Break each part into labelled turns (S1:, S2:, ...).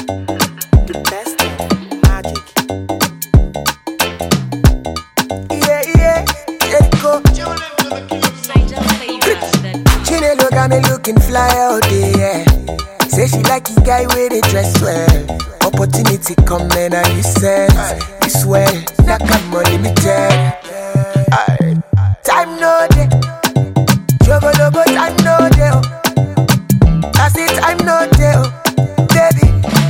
S1: The best magic. Yeah, let it go. Chinelo got me looking fly all day, yeah. Say she like the guy where they dress well. Opportunity come and you said this well, that come unlimited. Aye. Time no day, jogo logo time no day. I say time no day, baby.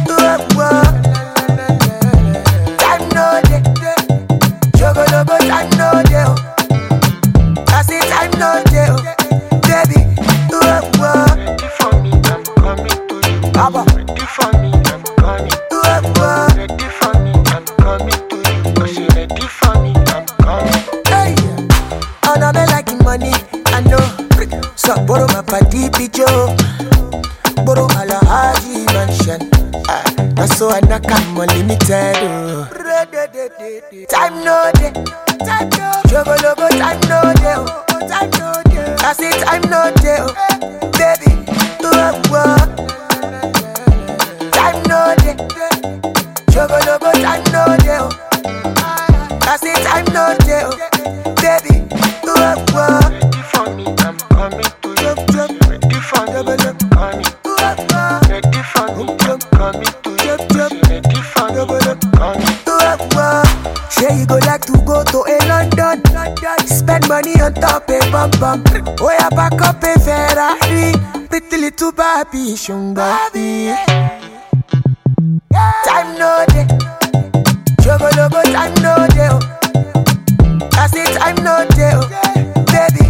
S1: Time no day, jogo logo time no day. I say time no day, baby.
S2: Ready for me, I'm coming to you.
S1: Abba.
S2: Ready for me, I'm coming. Ready for me, I'm coming to you. Oh, she ready for me, I'm coming.
S1: Hey, oh, now me like money, I know. So borrow my party Joe, borrow Alahaji mansion. That's so I knock I'm unlimited. Oh. Time no day, time no. Jogo logo time no day, oh. Time no day. I say time no day, oh. Baby. Time no day, jogo logo time no day, oh. I say time no day, oh. Baby.
S2: Ready for me, I'm coming to you. Ready for me, I'm coming. Ready for me, I'm coming to you. Ready for me, I'm coming.
S1: Say you go like to go to a London, spend money on top a bum bum. Oh yeah, back up a Ferrari, pretty little baby, shung baby. Time no day, jogo logo time no day, oh. I say time no day, oh. Baby.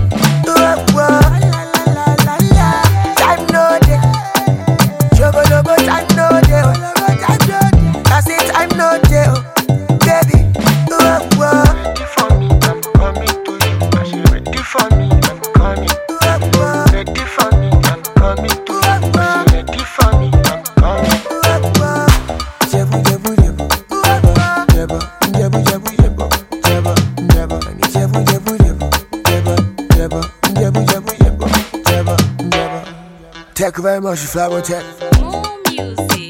S1: Time no day, jogo logo time no day, oh. I say time no day, oh. Baby.
S2: Ready for me, I'm coming to you. Oh, she ready for me, I'm coming. Ready for me, I'm coming to you. Oh, she ready for me, I'm coming.
S1: Jebu jebu jebu, jebu jebu jebu jebu, jebu jebu, jebu jebu jebu, jebu jebu jebu jebu, jebu jebu. Thank you very much, Flower Tech.
S3: More music.